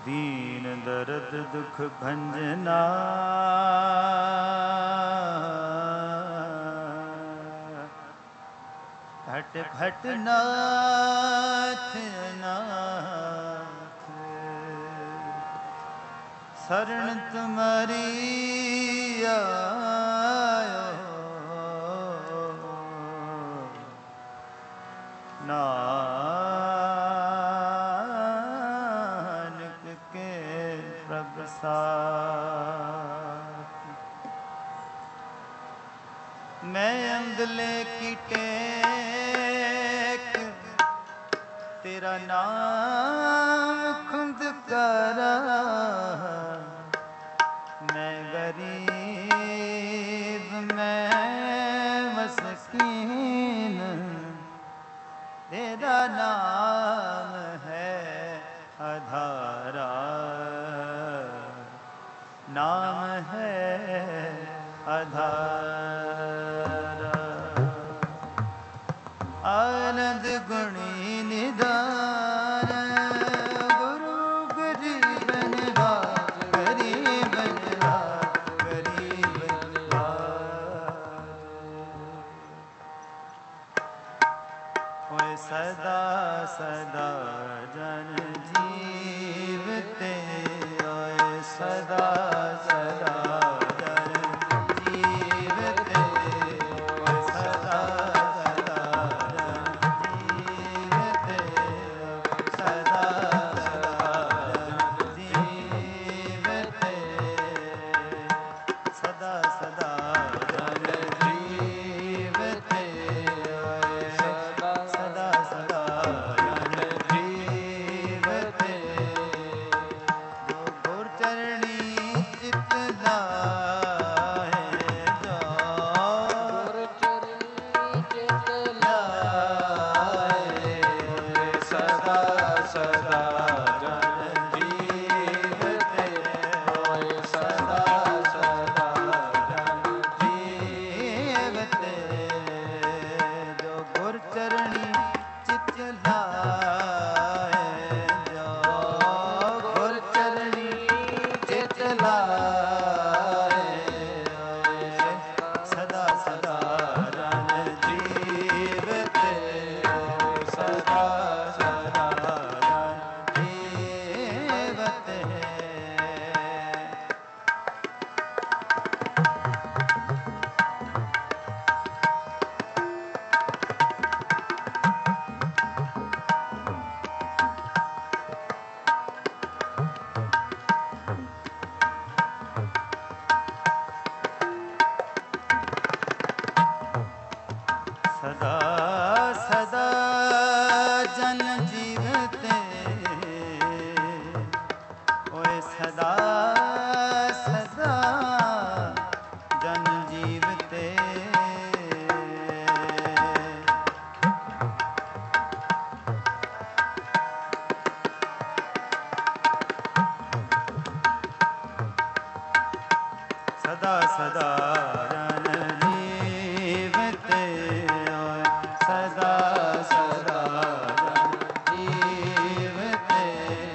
दीन दर्द दुख भंजना घट घट नाथ नाथ शरण तुम्हारी आयो नानक के प्रभ साथ। मैं अंगले की टेक तेरा नाम खुद करा, मैं गरीब मैं मस्कीन तेरा नाम है आधारा, नाम है आधारा। आनंद गुणी निदान गुरु गरीब निवाज, गरीब निवाज, गरीब निवाज। ओए सदा सदा जन जीवते, ओए सदा सदा जन जीवते, ओए सदा सदा जन जीवते, सदा सदा जन जीवते, सदा सदा जन जीवते, सदा सदा जन जीवते। जो गुर चरणी चित लाए, जो गुर चरणी चित लाए, सदा सदा जन जीवते, सदा सदा जन जीवते। जो गुर चरणी चित लाए, जो गुर चरणी चित लाए, सदा सदा जन जीवते, सदा सदा जन जीवते। सदा सदा जन जीवते, ओए सदा सदा जन जीवते। सदा सदा जन जीवते, ओए सदा सदा जन जीवते।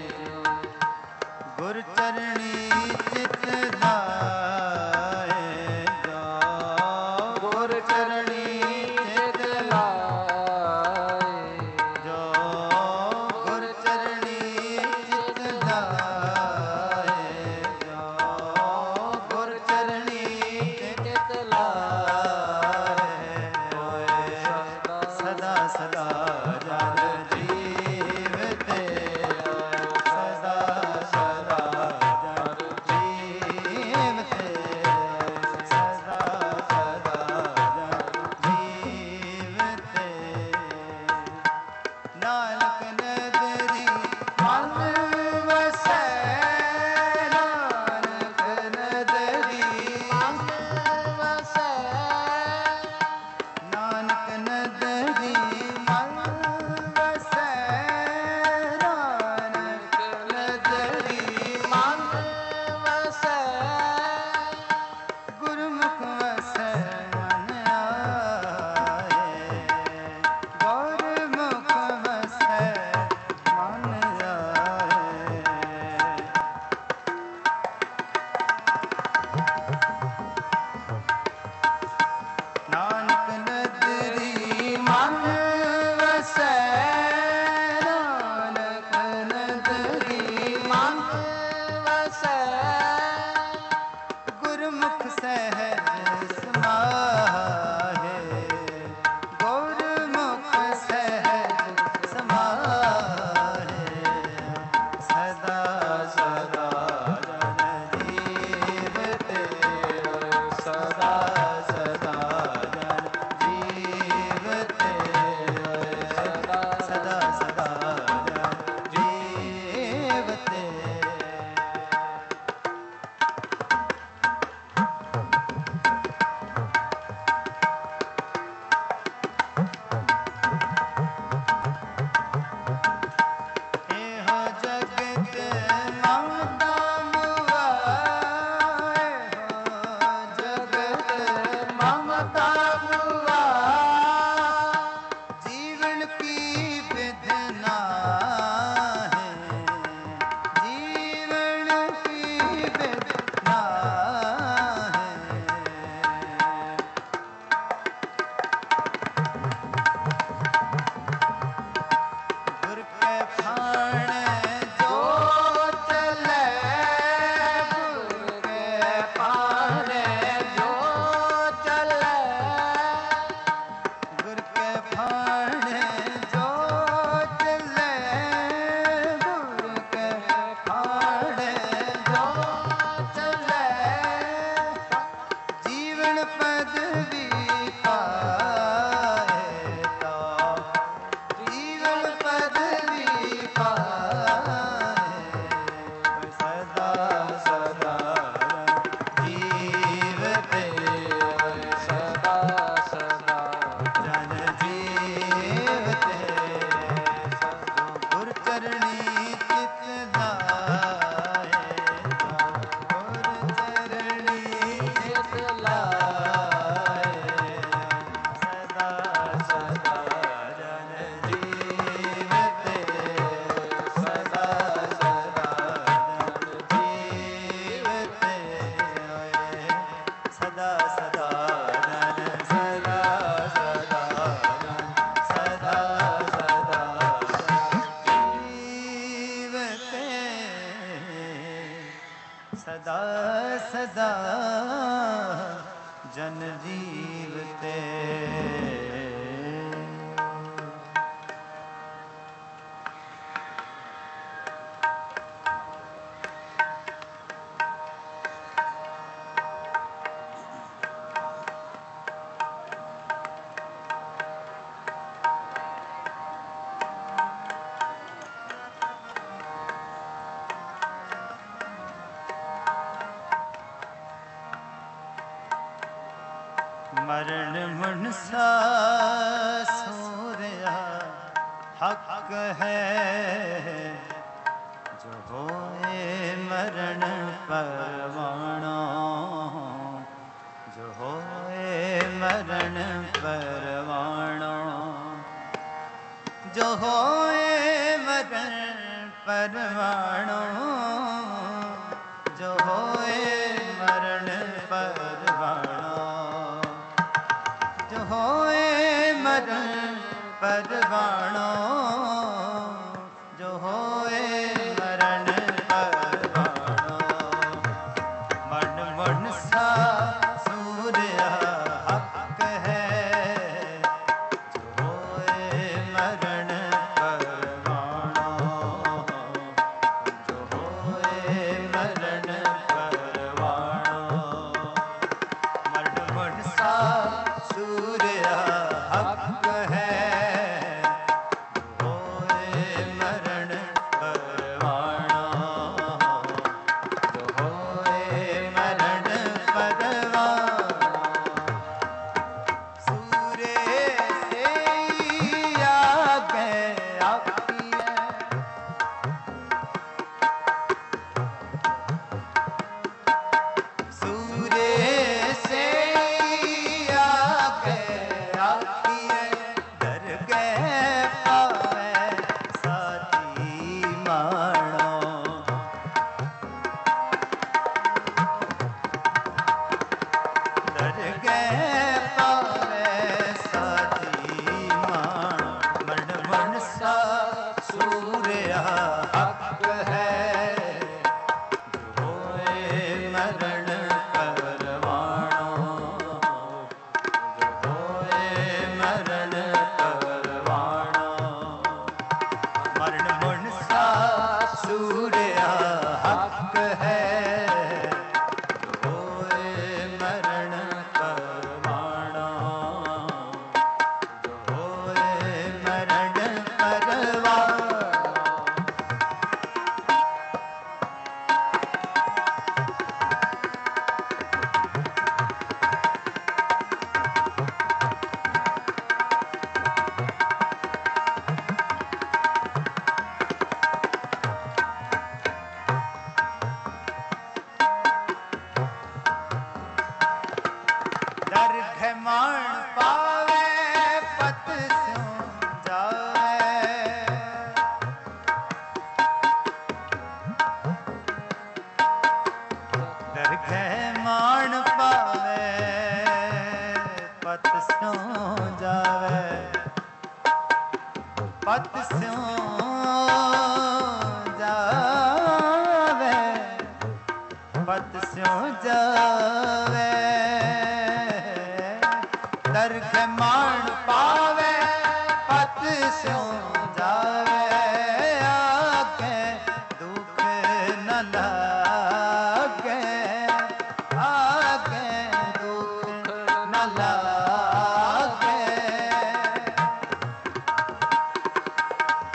गुर चरणी चित लाए, जो गुर चरणी चित लाए, जो गुर चरणी चित लाए, जो गुर चरणी चित लाए, सदा सदा जन जीवते, सदा सदा जन जीवते, सदा सदा जन जीवते। नानक नदरी मन वसै, नानक नदरी मन वसै, नानक नदरी मन मरण मुनसा सूर्या हक है, जो होए मरण परवाणा, जो होए मरण परवाणा, जो होए मरण परवाणा, जो होए मरण परवाणा, जो होए मरण परवाणा, जो होए मरण परवाणा। मन मनसा सूर्या हक है, जो होए मरण परवाणा, जो होए मरण परवाणा। मन मनसा सूर्या हक है, जो होए मरण परवाणा, जो होए मरण परवाणा। सूर्य से आगे आखिए, सूर्य से आगे आखिए, डर गए पावे साथी मानो, डर गए पावे साथी मानो। मन मनसा सूर्या हक है, जो होए मरण परवाणा, जो होए मरण परवाणा। मरण मनसा सूर्या हक है, जो होए मरण परवाणा, जो होए मरण परवाणा। दर्घ मान पावे पत स्यों जावे, दर्घ मान पावे पत स्यों जावे, पत स्यों जावे, पत स्यों जावे। दर्घ मान पावे पत स्यों जावे, आगे दुख न लागे, आगे दुख न लागे।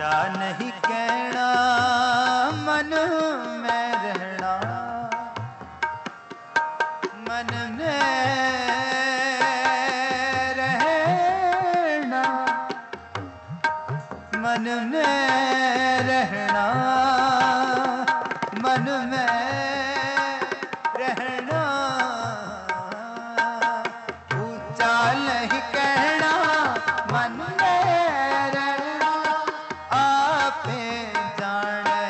ऊंचा नहीं कहना मन में रहना, मन में रहना, मन में रहना, मन में रहना, ऊंचा नहीं कहना मन में रहना, आपे जाने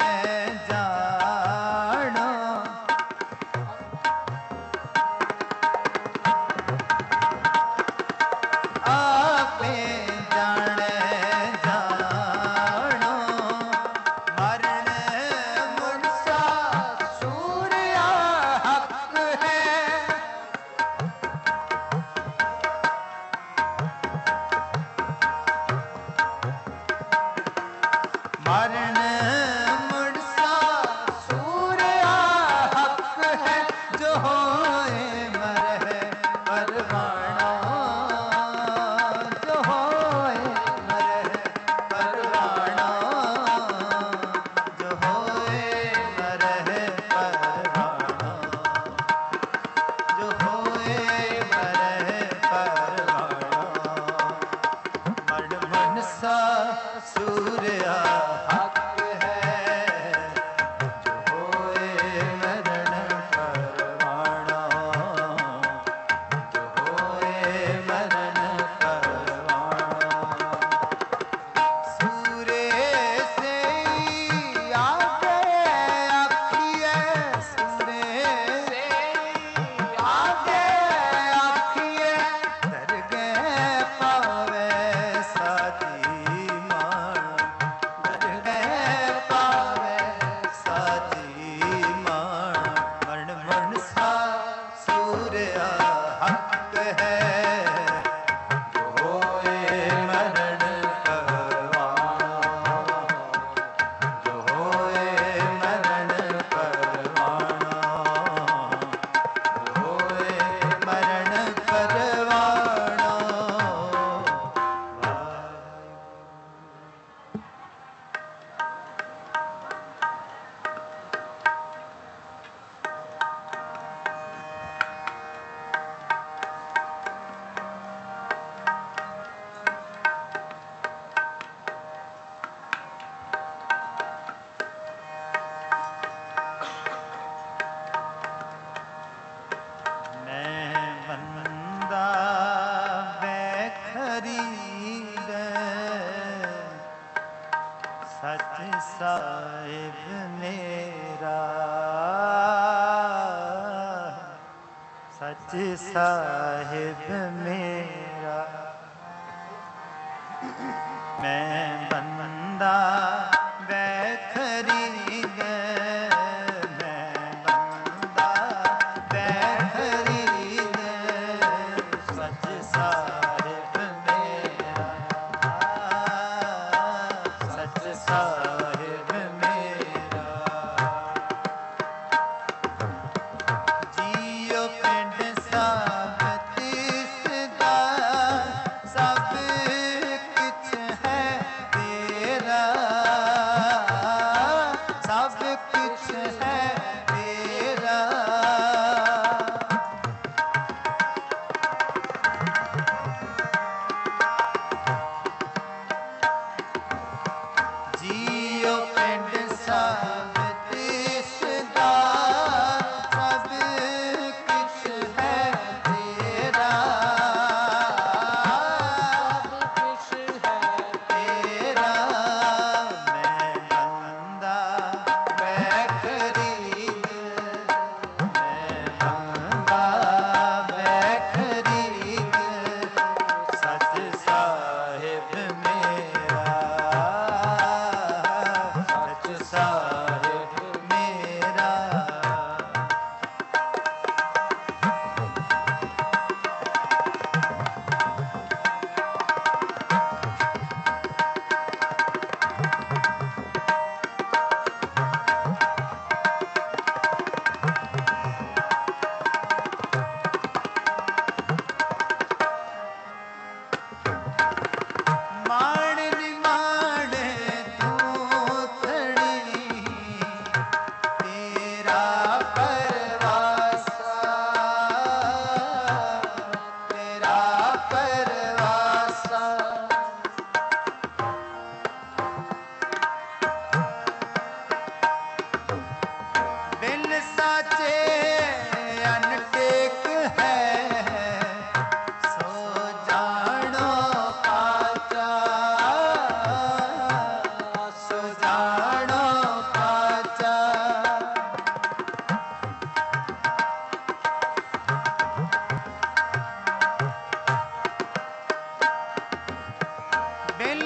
जानो, आपे जाने जानो, मरण मुरसा सूर्या हक है, मरण मुरसा सूर्या हक है, जो होए मरे परवाना, जो होए मरे परवाना, जो होए मरे परवाना, जो होए मरे परवाना, मरण मनसा सूर्या हक है, जो होए मरण परवाना, जो होए मरण परवाना, सूरे से आगे आखिए, सूरे से आगे आखिए, तर गए पावे साथी मान, तर गए पावे साथी मान, मरण मनसा सूर्या हक है, जो होए मरण परवाना, जो होए मरण परवाना, जो होए मरण परवाना। मैं बंदा बेखरीद, सच साहिब मेरा, सच साहिब मेरा, मैं बंदा बेखरीद, मैं बंदा बेखरीद, सच साहिब मेरा, सच साहिब मेरा, जियो पिंड सब तिसदा, सब किछ है तेरा,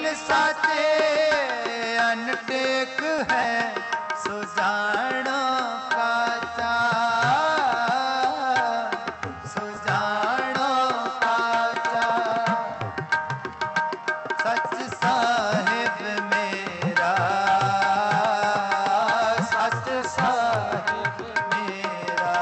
साचे अनटेक है सुजानो काचा सुजानो काचा सच साहिब मेरा सच साहिब मेरा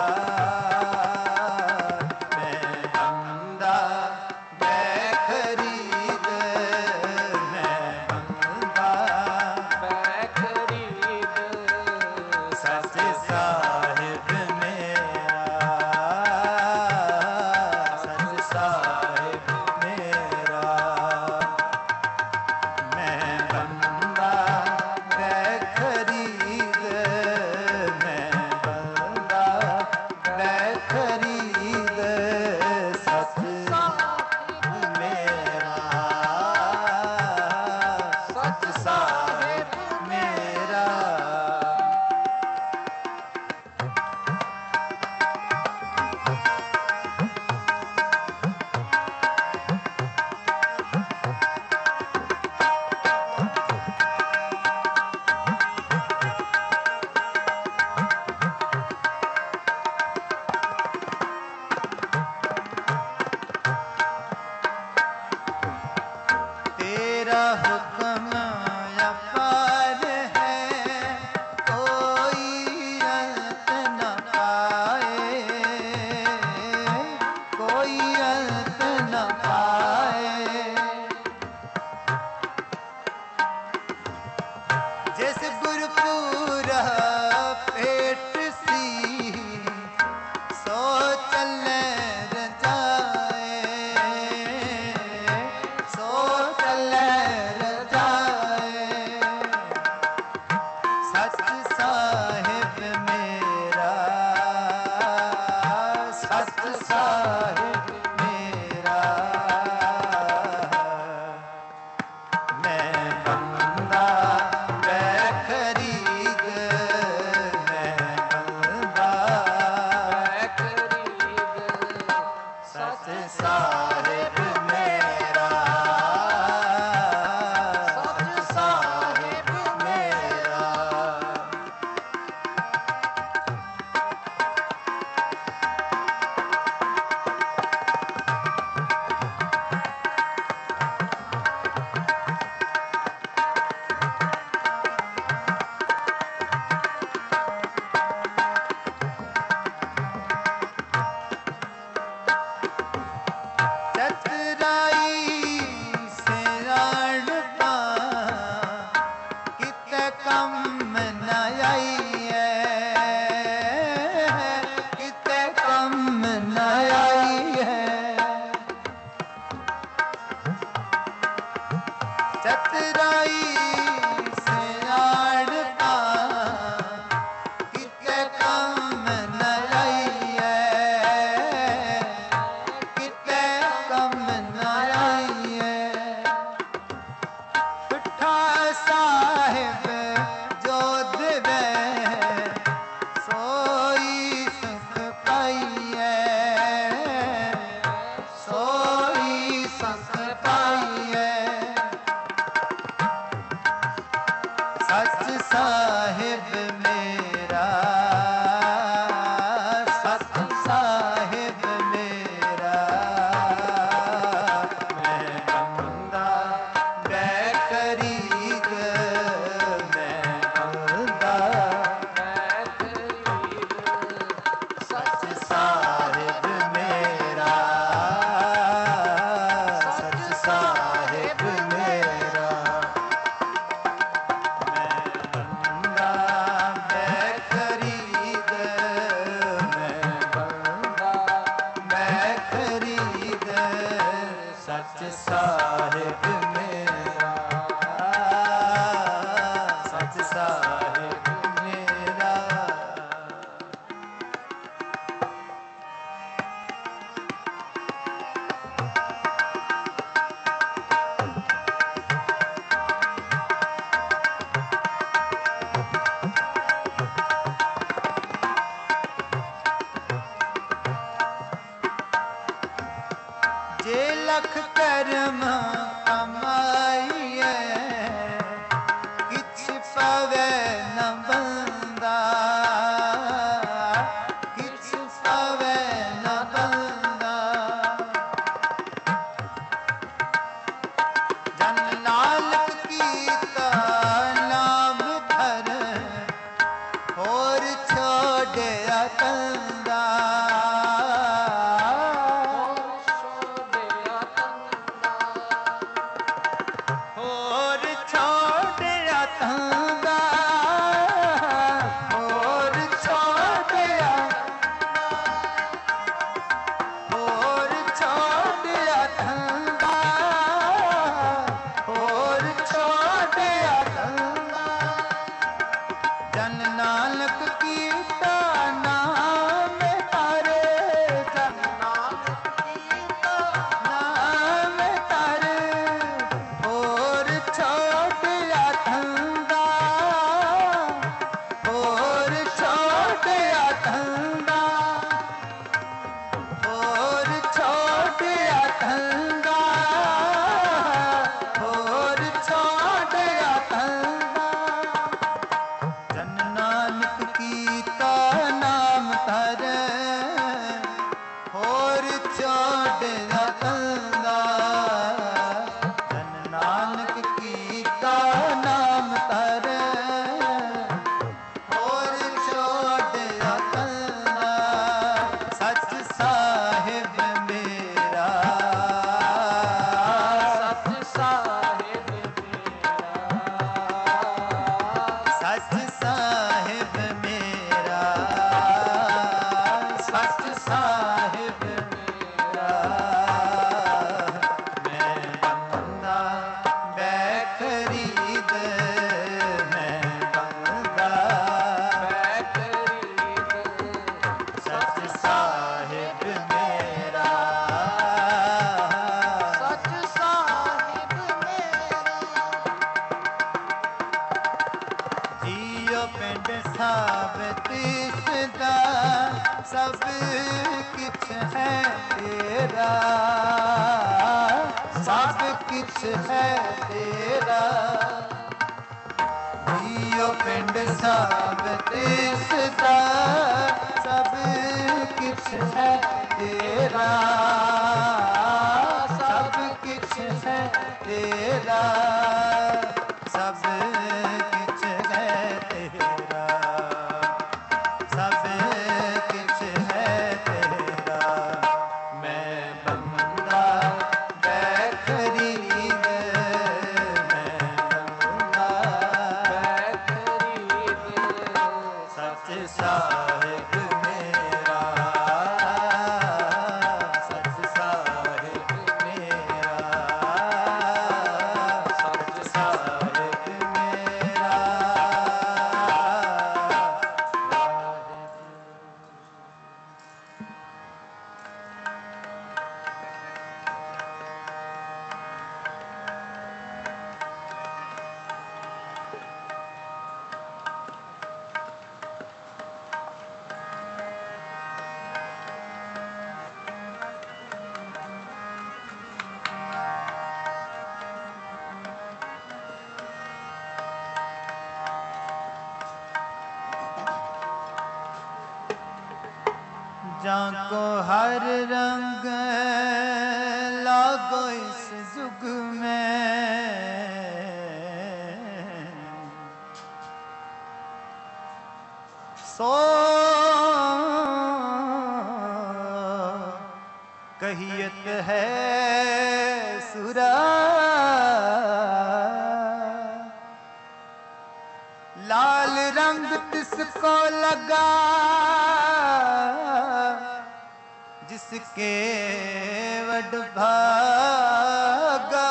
मैं बंदा मैं खरीद मैं बंदा मैं खरीद सच साहिब मेरा सच साहिब मेरा मैं बंदा मैं खरीद मैं बंदा मैं खरीद सच मेरा सच साहिब मेरा तेरा हुक्म अपार है कोई अंत न पाए कोई अंत न पाए जैसे गुरपुरा पेट सी सो चले रजाए सो चले रजाए सच साहिब मेरा सच साहिब मेरा मैं बंदा मैं खरीद मैं बंदा मैं खरीद सच साहिब मेरा सच साहिब मेरा चतुराई से राण पा कित कम न आई है कित कम न आई है चतुराई से राण पा कित कम न आई है किते कम न आई है पिठा साहिब जो दिवे सोई सुख पाइए सोई सुख पाइए सच साहिब मेरा सच साहिब मेरा मैं बंदा मैं खरीद मैं बंदा मैं खरीद सच साहिब मेरा सच साहिब मेरा मैं साब तिसदा सब किछ है तेरा, सब किछ है तेरा। जियो पिंड साब तिसदा सब किछ है तेरा, सब किछ है तेरा, सब किछ है तेरा, सब किछ है तेरा। मैं बंदा बैखरीद, मैं बंदा बैखरीद, सच साहिब मेरा, सच साहिब मेरा, सच साहिब मेरा। जाको हर रंग लागो इस जुग में, सो कहियत है सुरा। लाल रंग तिसको लगा जिसके वड भागा,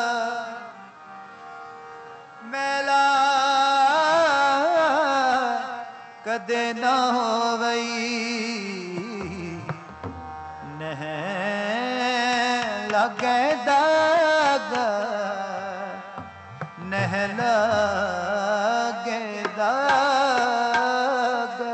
मैला कदे न होवई, नह लगे दागा, नह लगे दागा।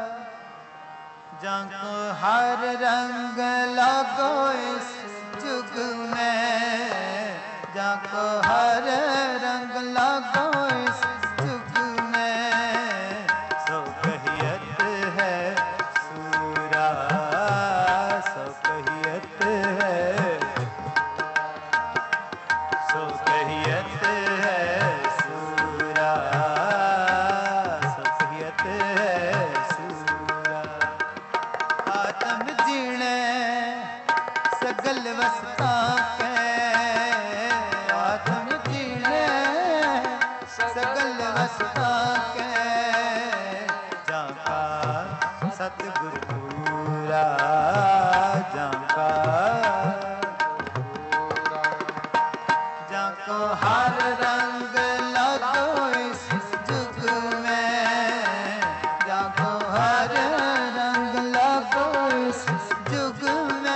जाको हर रंग लागो इस जुग में, जाको हर रंग लागो इस जुग में, सो कहियत है सूरा, सो कहियत है, सो कहियत है सूरा, सो कहियत है सूरा। आत्म जीणे सगल वसता के, आत्म जीणे सगल वसता के, जाका सतगुर पूरा, जाका जाको हर रंग लागो इस जुग में, जाको हर रंग लागो इस जुग में।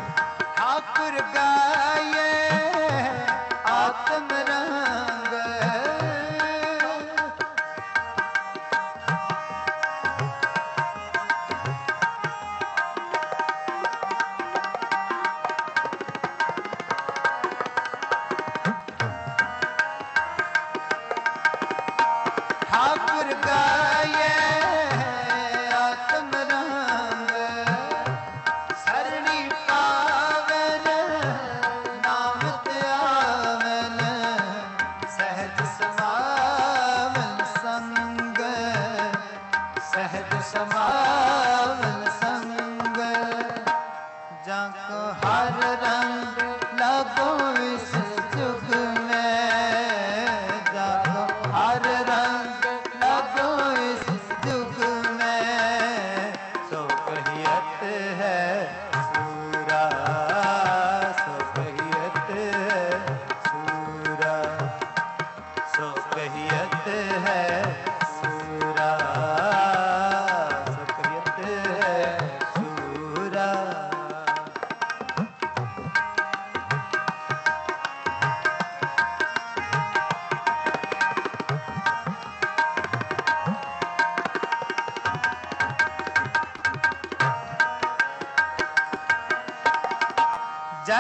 ठाकुर गाये आत्म रंग,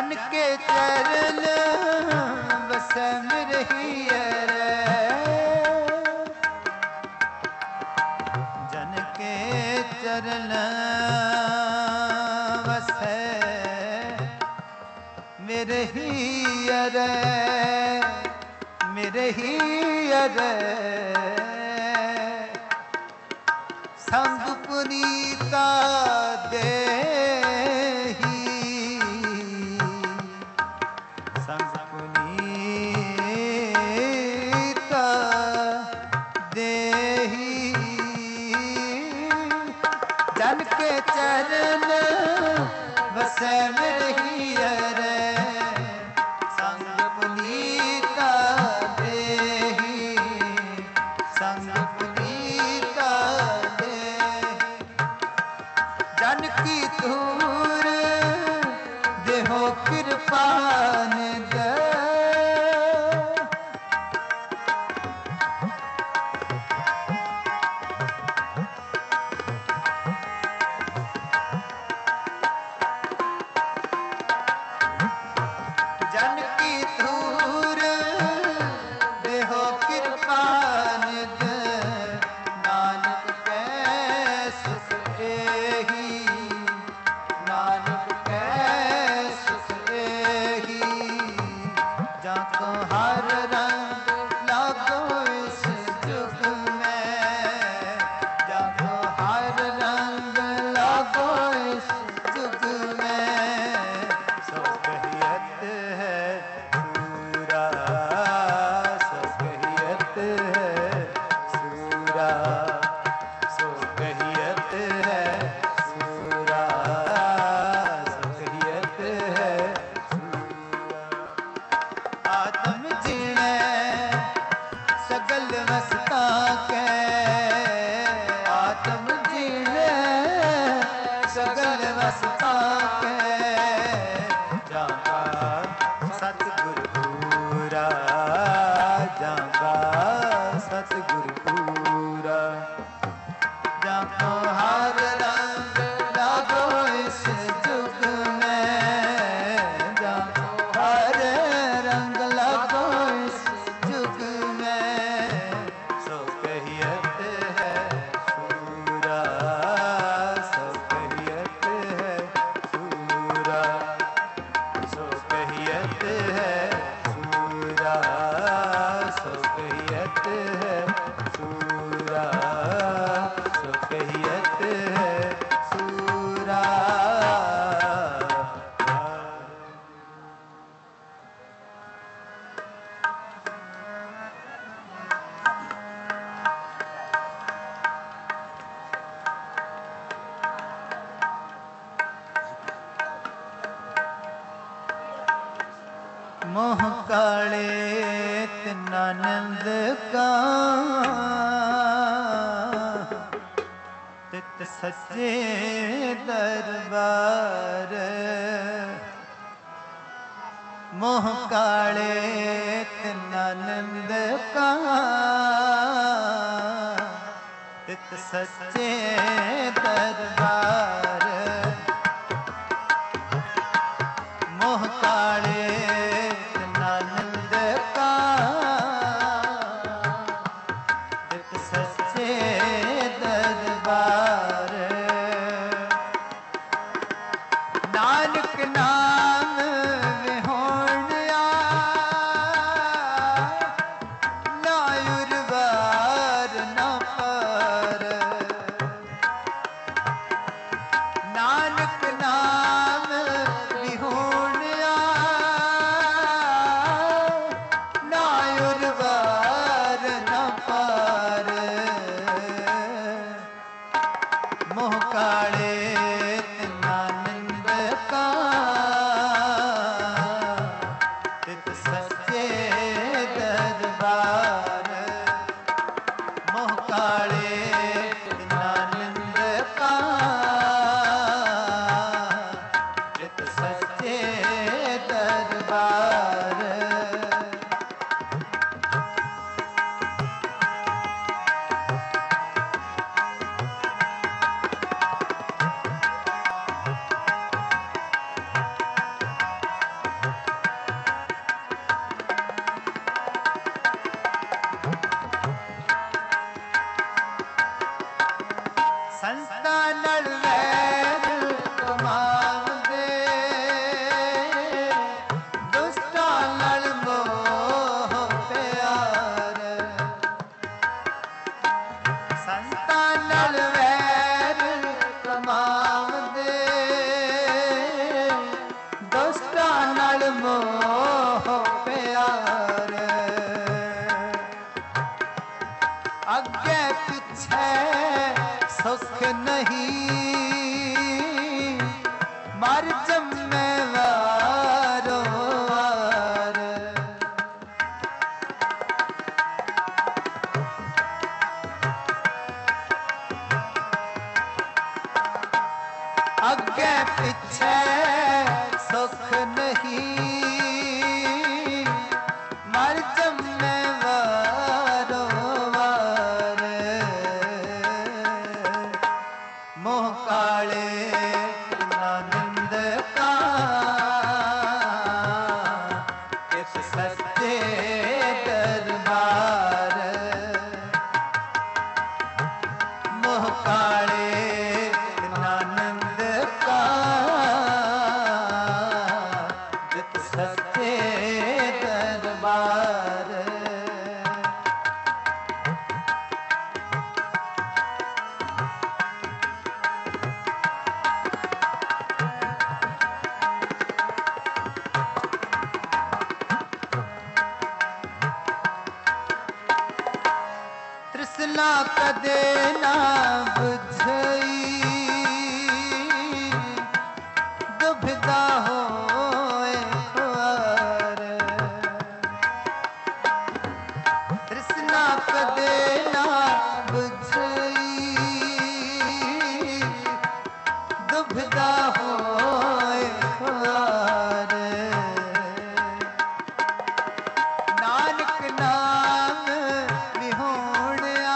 जन के चरण बस रही रे, जन के चरण बस मेरे ही रे, मेरे ही रे। संग पुनीता देही, संग पुनीता देही। जन के चरण बसे मेरे ही रे, संग पुनीता देही, संग पुनीता देही। जन की धूर देहो कृपान दे, जन की धूर देहो कृपान दे। नानक कै सुख एही, नानक कै सुख एही। जाको हर रंग लागो इस जुग में, जाको हर रंग लागो इस जुग में। सो कहियत है सूरा, सो कहियत है सूरा, सो कहियत है सूरा, सो कहियत है सूरा। आत्म जीणे सगल वसता के, आत्म जीणे सगल वसता के। जाका सतगुर पूरा, जाका सतगुर पूरा। जाको हर रंग लागो इस जुग में, जाको हर रंग लागो इस जुग में। सो कहियत है सूरा, सो कहियत है सूरा, सो कहियत है सूरा, सो कहियत है सूरा, सो कहियत है सूरा। मोह काले तिनानंद का, तित सच्चे दरबार। मोह काले तिनानंद का, तित सच्चे दरबार। मोह काले तिनानंद का, तित सच्चे दरबार। नानक नाम विहोणिया, ना उर्वार ना पार। नहीं मर जम्मे वारो वार। अगे पीछे सुख नहीं मर जम्मे वारो वार। मोह काले आनंद का इस सच्चे दरबार। मोह काले आनंद का इस सच्चे दरबार। तृष्णा कदे ना बुझई दुविधा होए ख्वार। तृष्णा कदे ना बुझई दुविधा होए ख्वार। नानक नाम विहोणिया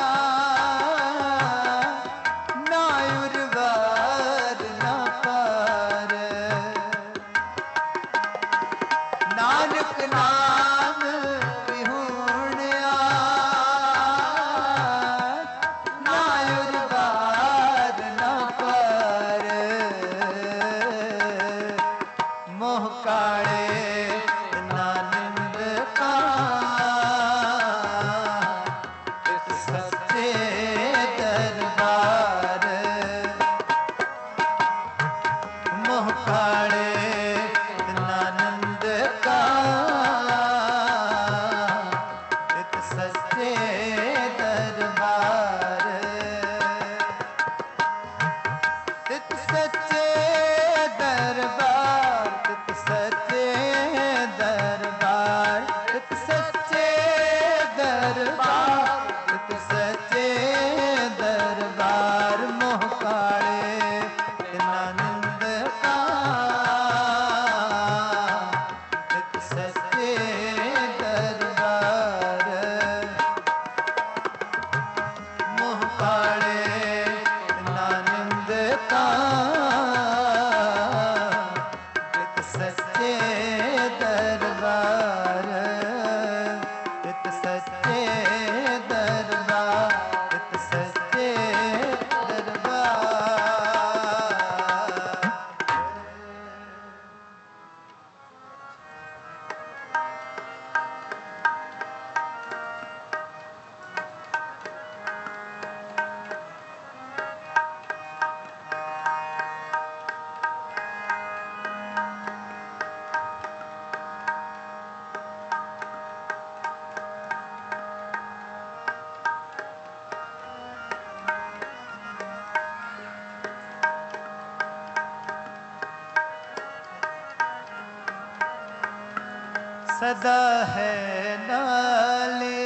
ना उर्वार ना पार। नानक नाम विहोणिया ना उर्वार ना पार। मोह काले आनंद का इस सच्चे दरबार। मोह काले आनंद का इस सच्चे दरबार। तित सच्चे दरबार तित सच्चे दरबार तित सच्चे दरबार तित सच्चे दरबार। मोह काले आनंद का तित सच्चे दरबार। मोह काले आनंद का तित सच्चे दरबार। तित सच्चे दरबार तित सच्चे दरबार। सदा है नाले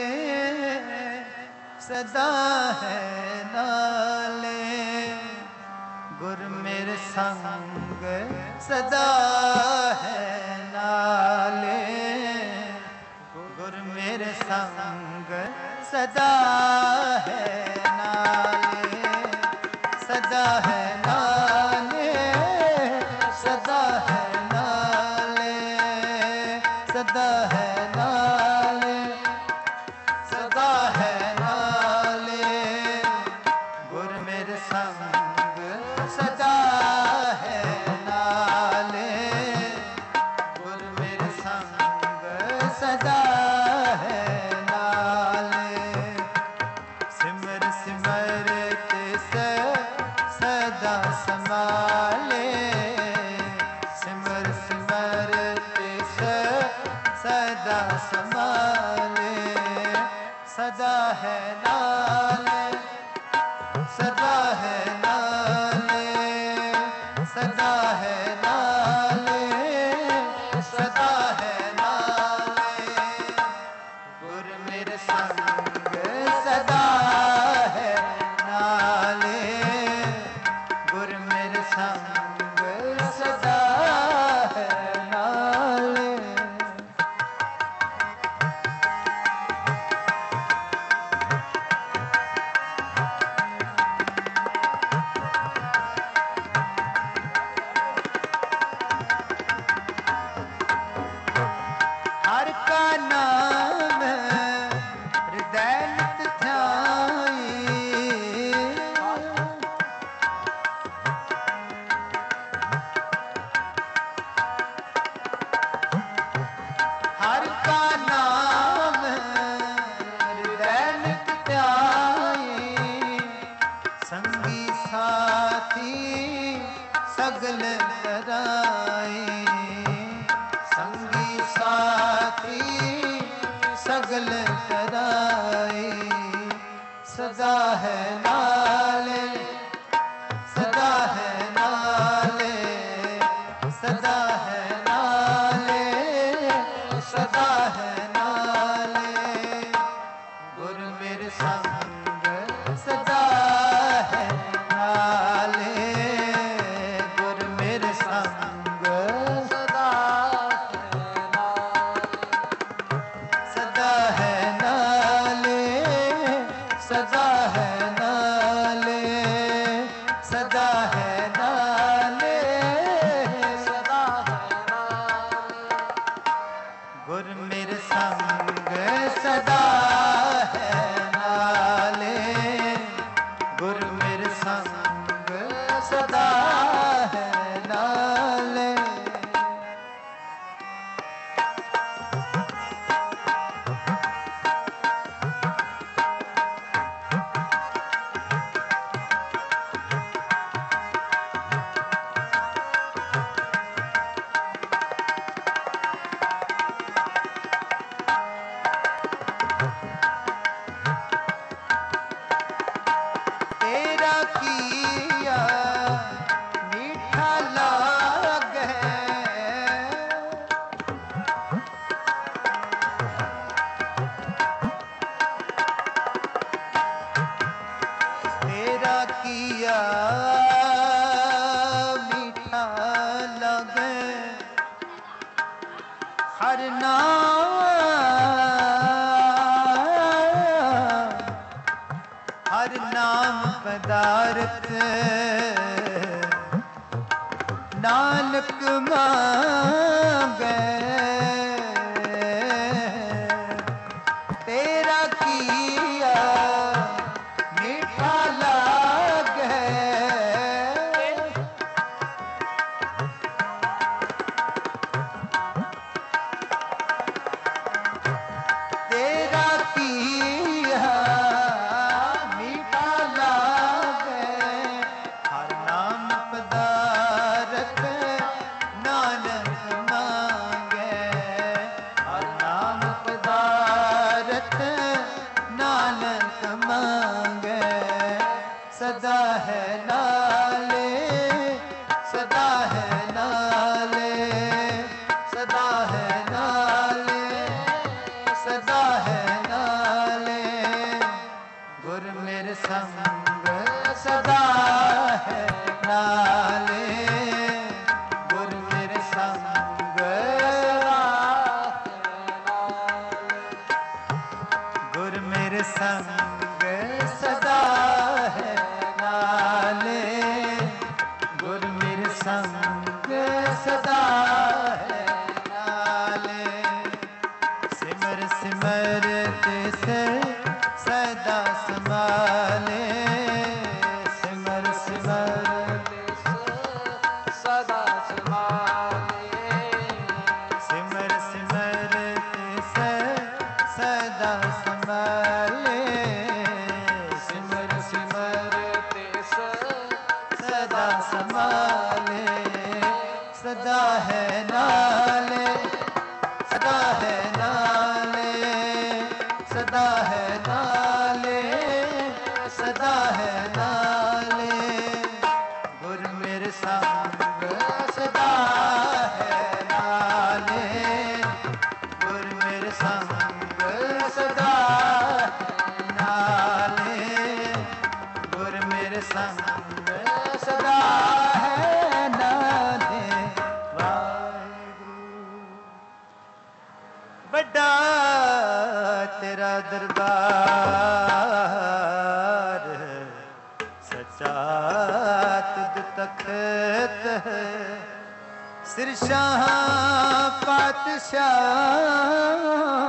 सदा है नाले गुर मेरे संग सदा है नाले। गुर मेरे संग सदा है नाले। सदा है नाले सदा है नाले। सदा है नाले सदा है नाले। गुर मेरे संग सदा है नाले। गुर मेरे संग सदा है नाले। सिमर सिमर तिस सदा संभाले। सिमर सिमर तिस सदा संभाले। सदा है नाले सदा है संग सदा है नाले, गुर मेरे संग सदा है नाले। हर का नाम हृदय नित ध्याई, हर का नाम हृदय नित ध्याई, संगी साथी सगल तराई, संगी साथी सगल तराई, सदा है नाले, सदा है नाले, सदा है नाले, सदा है नाले, गुर मेरे संग सदा है नाले, गुर मेरे संग सदा है नाले, सदा है नाले, सदा है नाले, सदा है नाले, गुर मेरे संग सदा है नाले, गुर मेरे संग सदा है नाले। तेरा किया मीठा लागे, तेरा किया मीठा लागे, हर नाम हर नाम पदार्थ नानक मांगे, तेरा किया मीठा लागे, तेरा किया मीठा लागे, हर नाम पदारथ नानक मांगे, हर नाम पदारथ नानक मांगे, सदा है नाले, सदा है नाले, सदा है नाले, सदा है नाले, गुर मेरे संग सदा है नाले, गुर मेरे संग सदा है नाले, गुर मेरे संग सदा है नाले, गुर मेरे संग सदा है नाले, सिमर सिमर से सदा संभाले, सिमर सिमर सदा संभाले, सिमर सिमर से सदा संभाले, सिमर सिमर सदा संभाले, सदा है नाले, सदा है नाले, सदा है नाले, सदा है नाले, गुर मेरे संग सदा है नाले, गुर मेरे संग सदा पातशाह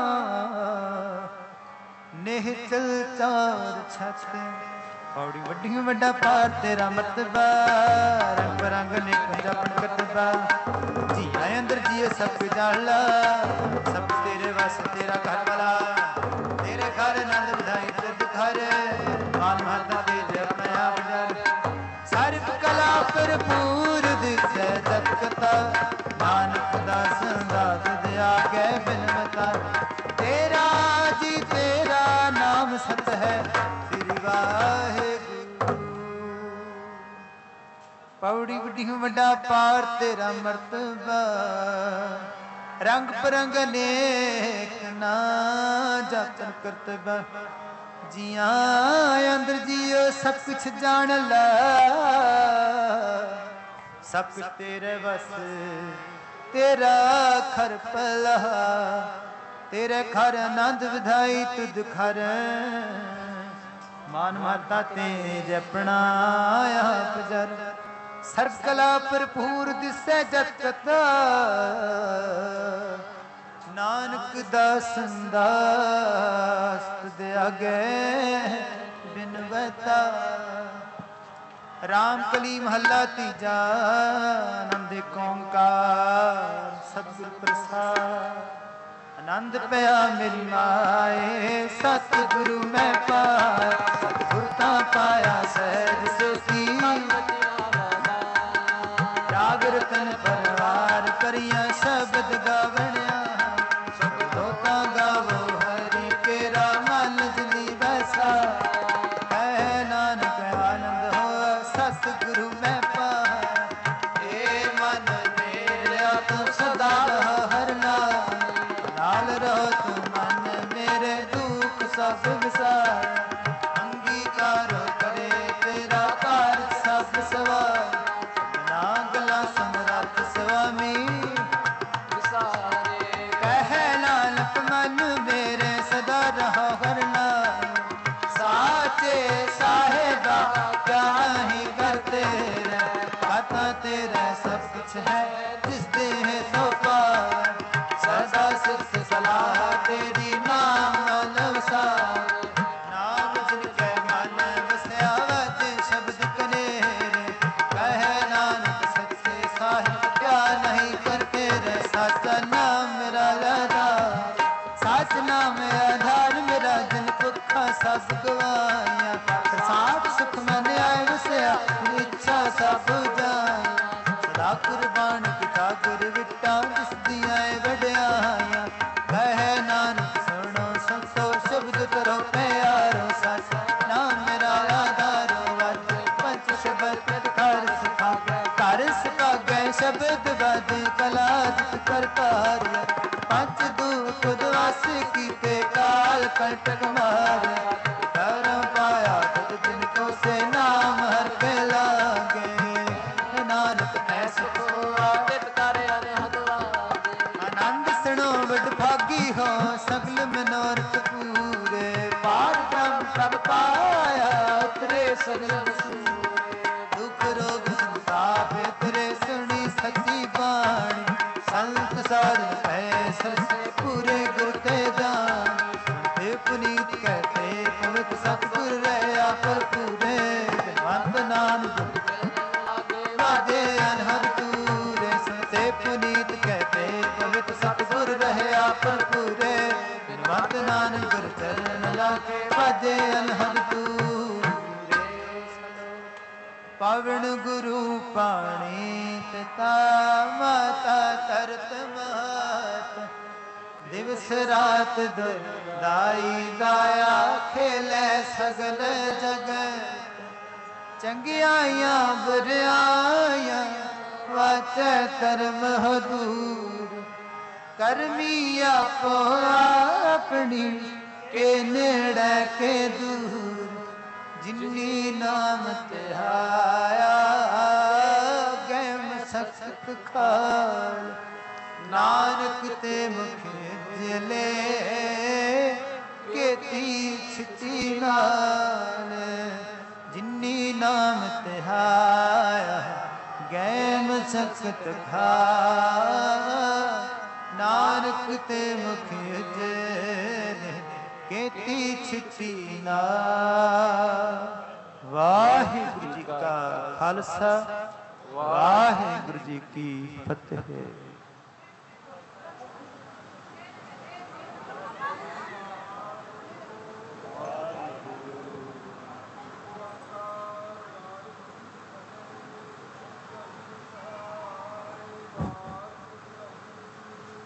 निहचल चार छत पौड़ी वड्डी वड्डा पार तेरा मरतबा रंग बरंग नेक जपन करतबा जिया अंदर जिए सब जाला सब तेरे वस तेरा घर वाला तेरे घर नंद बधाई तुझ घर मान माता तेज अपने आप जल सर्व कला भरपूर दिसै जगता नानक दास दास दया कै बिनमता तेरा जी तेरा नाम सत है श्री वाहेगुरु पौड़ी वड्डी वड्डा पार तेरा मरतबा रंग परंग अनेक ना जाचन करतबा जिया अंदर जियो सब कुछ जान ला सब कुछ तेरे बस तेरा खर पला तेरे घर आनंद विधाई तुझ घर मान माता तेज अपना आप जर सर्व कला भरपूर दिसै जगत नानक दास दास दे आगे बिनवता राम कली महला तीजा आनंद ओंकार सतगुर प्रसाद आनंद पया मेरी माए सतगुरु मैं पाया सुरता पाया सहज सोती राग रतन परवार करिया शब्द गावणिया धोता गावो हरि केरा मन जली बैसा कह नानक आनंद हो सतगुरु मैं पाया ए मन मेरा तो सदा हर नाल रहो तू मन मेरे दुख सब विसार अंगीकार करे तेरा कार्य सब सवार नागला समरथ स्वामी विसारे कह नानक मन मेरे सदा रहो हरना साचे साहेबा क्या ही करते रहे खाता तेरा सब कुछ है जिस दे है सो पार सदा सुख सलाह तेरी नाम नवसा नाम जिनके मन बसया वज शब्द कनेरे कह नानक सच्चे साहिब क्या नहीं करते रे साचा नाम मेरा आधार साच नाम आधार मेरा जिन भुखा सब गवाइया प्रसाद सुख मन आए वसया इच्छा सब जाए सदा कुर्बान पिता गुर विटा जिस दिया वड्याया कह नानक सुनो संतो शब्द करो प्यारो सच नाम मेरा आधारो वज पंच शब्द कर सिखा गए शब्द बद कला कर कार्य पंच दुख उदवास कीते काल कंटक मारे धर्म पाया तद जिनको से नाम हर पे लागे नानक ऐसे को आदित करे अनहद लागे आनंद सुनो बड़ भागी हो सगल मनोरथ पूरे पार ब्रह्म सब पाया उतरे सगल सूरे दुख रोग संताप तेरे सुनी सच्ची बाणी संत साधन पैसल से पूरे गुर के दान ते पुनीत कहते पवित्र सतगुर रहा पर पूरे वंद नानक वाजे अनहद पूरे संते पुनीत कहते पवित्र सतगुर रहा पर पूरे वंद नानक गुर चरण लागे वाजे अनहद पूरे पवन गुरु पाणी पिता माता तरत मात दिवस रात दाई दाया खेले सगल जगत चंगियाइया बुराइया वाचै कर्म हो दूर करमी आपो अपनी के नेड़े के दूर जिन्नी नाम तिहाया गैम सख्त खाल नानक ते मुख जले के तीछती नाल जिन्नी नाम तिहाया गैम सख्त खा ਨਾਨਕ ਤੇ ਮੁਖ ਉਜਲੇ ਕੀਤੀ ਛਿਤੀ ਨਾ। ਵਾਹਿਗੁਰੂ ਜੀ ਕਾ ਖਾਲਸਾ, ਵਾਹਿਗੁਰੂ ਜੀ ਕੀ ਫਤਿਹ।